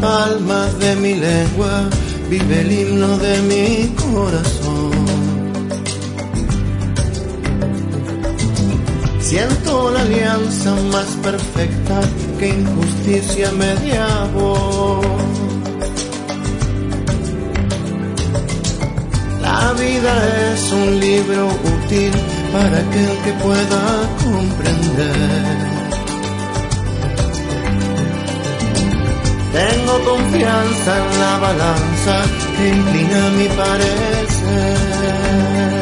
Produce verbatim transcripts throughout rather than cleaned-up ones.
alma de mi lengua, vive el himno de mi corazón. Siento la alianza más perfecta que injusticia mediavó. La vida es un libro útil para aquel que pueda comprender. Tengo confianza en la balanza que inclina mi parecer.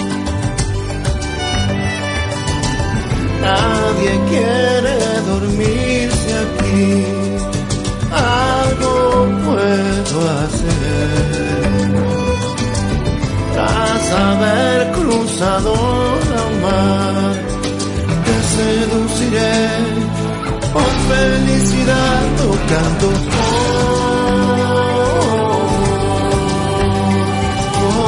Nadie quiere dormirse aquí, algo puedo hacer. Tras haber cruzado la mar, te seduciré con felicidad tocando. Oh, oh, oh,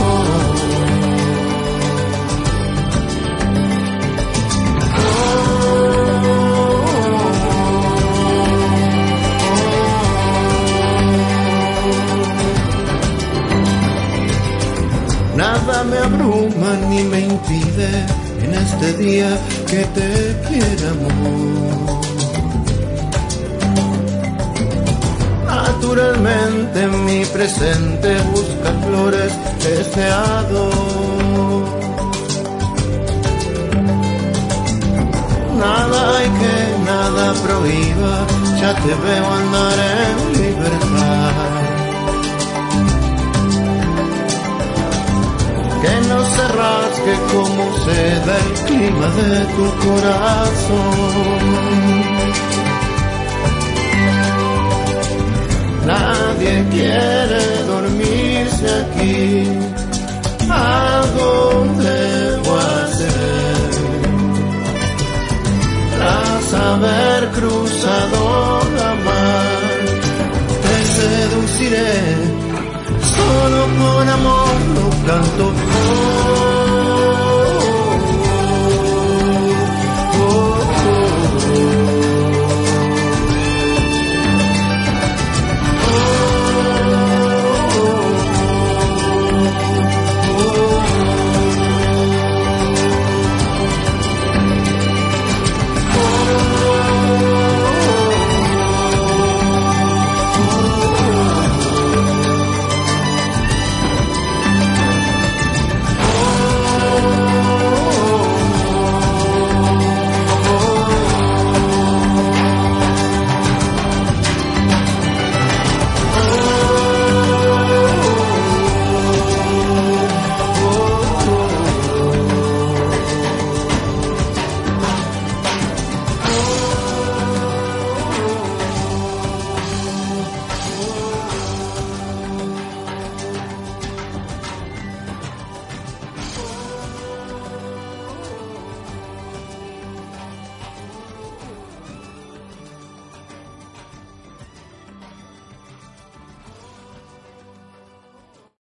Nada me abruma ni me impide en este día que te quiera, amor. Naturalmente mi presente busca flores deseado. Nada hay que nada prohíba, ya te veo andar en libertad. Que no se rasgue como seda el clima de tu corazón. Nadie quiere dormirse aquí, algo debo hacer. Tras haber cruzado la mar, te seduciré